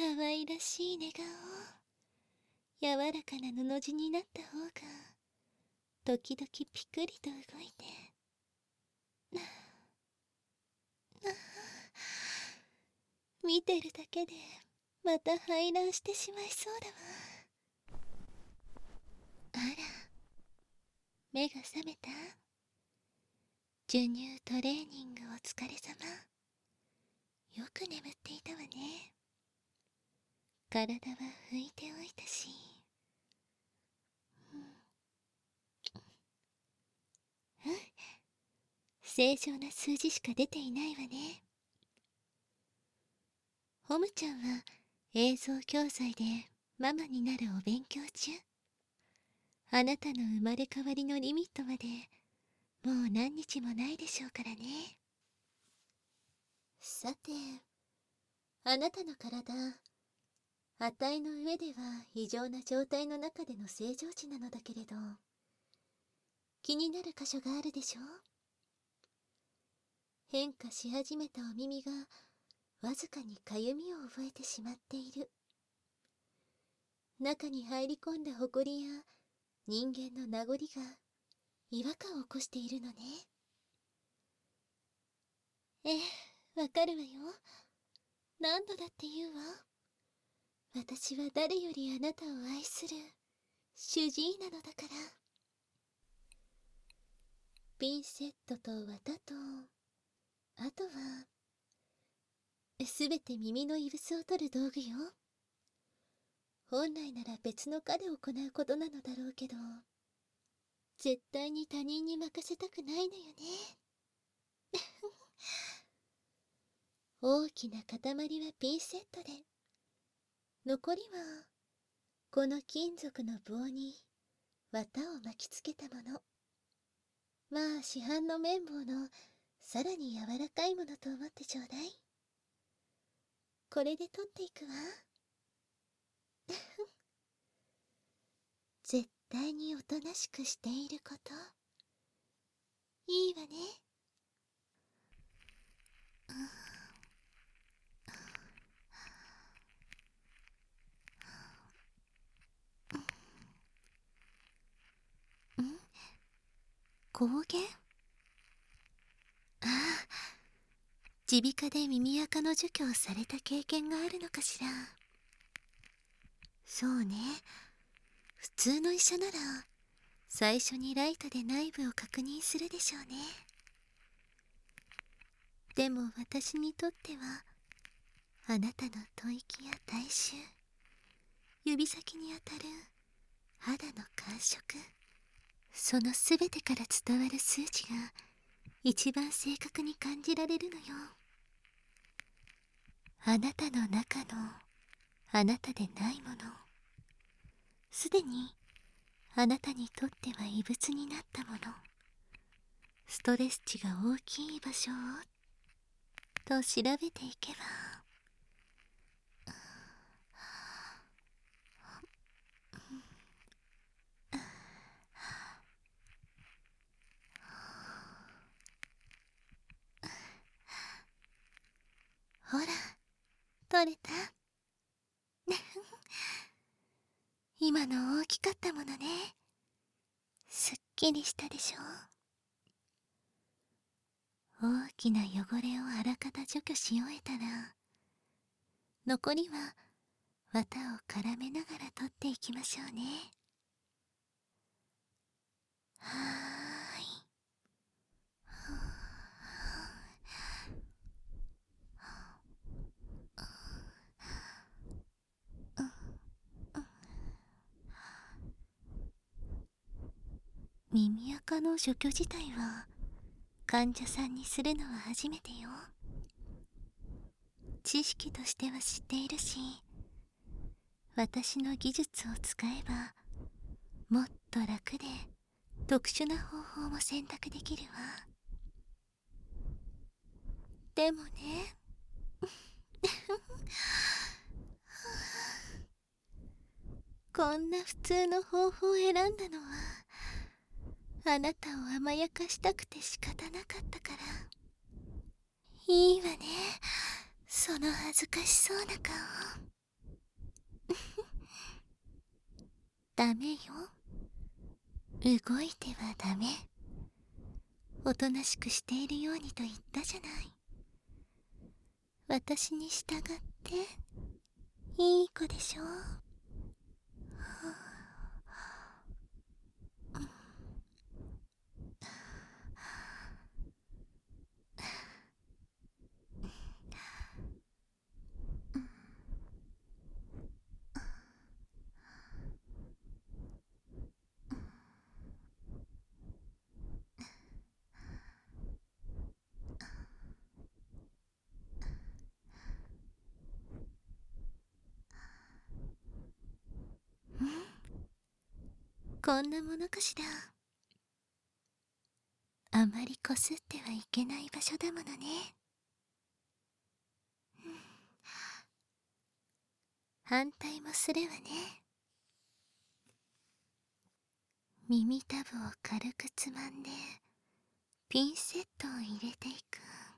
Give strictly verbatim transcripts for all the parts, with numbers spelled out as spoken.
愛らしい寝顔。柔らかな布地になった方が時々ピクリと動いて、見てるだけでまた排卵してしまいそうだわ。あら、目が覚めた？授乳トレーニングお疲れ様。よく眠っていたわね。体は拭いておいたし。うん、うん、正常な数字しか出ていないわね。ホムちゃんは映像教材でママになるお勉強中。あなたの生まれ変わりのリミットまでもう何日もないでしょうからね。さて、あなたの体、値の上では異常な状態の中での正常値なのだけれど、気になる箇所があるでしょう。変化し始めたお耳がわずかにかゆみを覚えてしまっている。中に入り込んだほこりや人間の名残が違和感を起こしているのね。ええ、わかるわよ。何度だって言うわ。私は誰よりあなたを愛する主治医なのだから。ピンセットと綿と、あとはすべて耳の異物を取る道具よ。本来なら別の科で行うことなのだろうけど、絶対に他人に任せたくないのよね。大きな塊はピンセットで、残りはこの金属の棒に綿を巻きつけたもの。まあ市販の綿棒のさらに柔らかいものと思ってちょうだい。これで取っていくわ。絶対におとなしくしていること、いいわね。ん？光源？ああ、耳鼻科で耳垢の除去をされた経験があるのかしら。そうね。普通の医者なら最初にライトで内部を確認するでしょうね。でも私にとっては、あなたの吐息や体臭、指先に当たる肌の感触、そのすべてから伝わる数値が一番正確に感じられるのよ。あなたの中のあなたでないもの、すでにあなたにとっては異物になったもの、ストレス値が大きい場所をと調べていけば、ほら、取れた？今の大きかったものね。すっきりしたでしょ。大きな汚れをあらかた除去し終えたら、残りは綿を絡めながら取っていきましょうね。はーい。耳垢の除去自体は患者さんにするのは初めてよ。知識としては知っているし、私の技術を使えばもっと楽で特殊な方法も選択できるわ。でもねこんな普通の方法を選んだのはあなたを甘やかしたくて仕方なかったから。いいわね、その恥ずかしそうな顔。 ダメよ。動いてはダメ。おとなしくしているようにと言ったじゃない。私に従っていい子でしょ。こんなものかしら。あまりこすってはいけない場所だものね。反対もするわね。耳たぶを軽くつまんでピンセットを入れていく。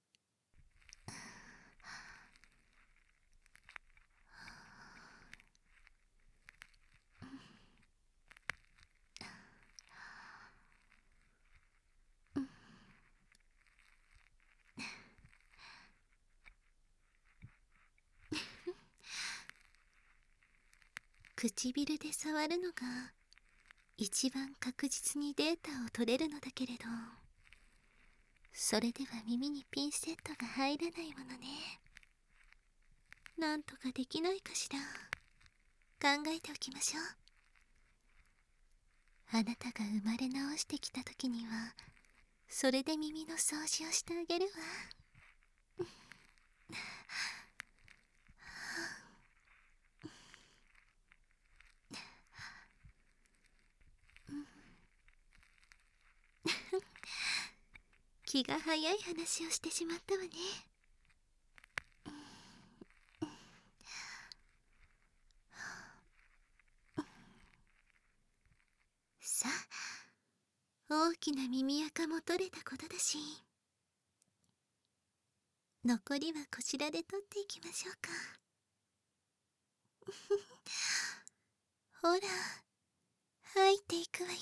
唇で触るのが一番確実にデータを取れるのだけれど、それでは耳にピンセットが入らないものね。なんとかできないかしら。考えておきましょう。あなたが生まれ直してきた時にはそれで耳の掃除をしてあげるわ。気が早い話をしてしまったわね。さあ、大きな耳垢も取れたことだし、残りはこちらで取っていきましょうか。ほら、入っていくわよ。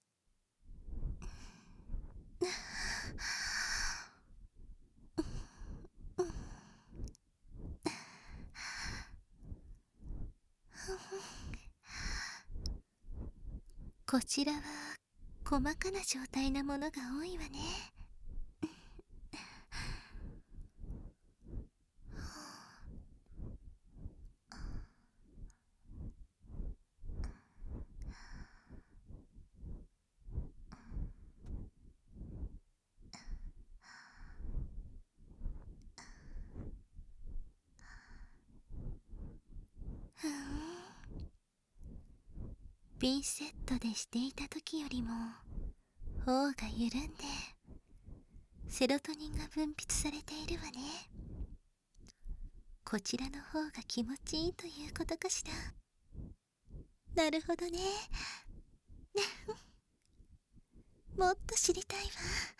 こちらは細かな状態なものが多いわね。ふん、ピンセットでしていた時よりも頬が緩んでセロトニンが分泌されているわね。こちらの方が気持ちいいということかしら。なるほどね。もっと知りたいわ。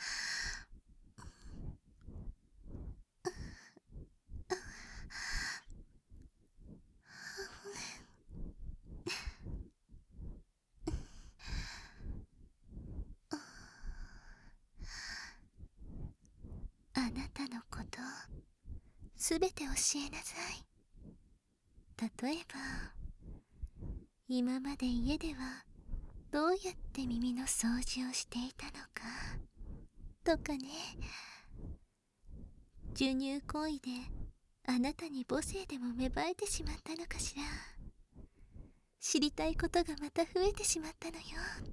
あなたのことすべて教えなさい。例えば今まで家ではどうやって耳の掃除をしていたのかとかね。授乳行為であなたに母性でも芽生えてしまったのかしら。知りたいことがまた増えてしまったのよ。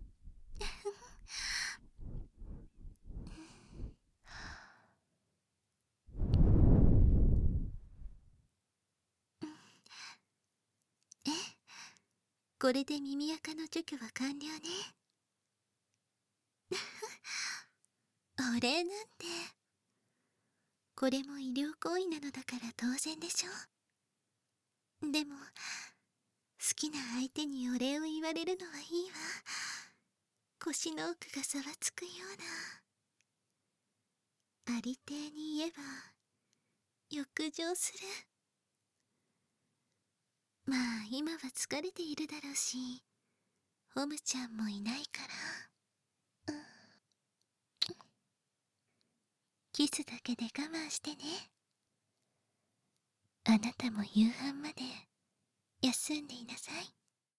え、これで耳垢の除去は完了ね。お礼なんて、これも医療行為なのだから当然でしょ。でも好きな相手にお礼を言われるのはいいわ。腰の奥がざわつくような。ありていに言えば欲情する。 まあ今は疲れているだろうし、ホムちゃんもいないから、うん、キスだけで我慢してね。あなたも夕飯まで休んでいなさい。